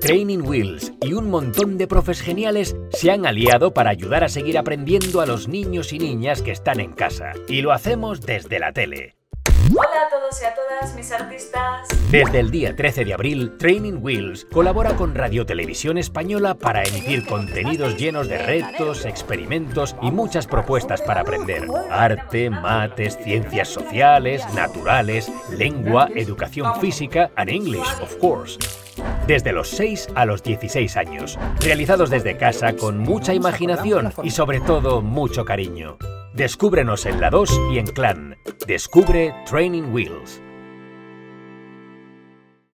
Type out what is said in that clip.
Training Wheels y un montón de profes geniales se han aliado para ayudar a seguir aprendiendo a los niños y niñas que están en casa. Y lo hacemos desde la tele. Hola a todos y a todas mis artistas. Desde el día 13 de abril, Training Wheels colabora con Radio Televisión Española para emitir contenidos llenos de retos, experimentos y muchas propuestas para aprender. Arte, mates, ciencias sociales, naturales, lengua, educación física and English, of course. Desde los 6 a los 16 años. Realizados desde casa con mucha imaginación y sobre todo mucho cariño. Descúbrenos en La 2 y en Clan. Descubre Training Wheels.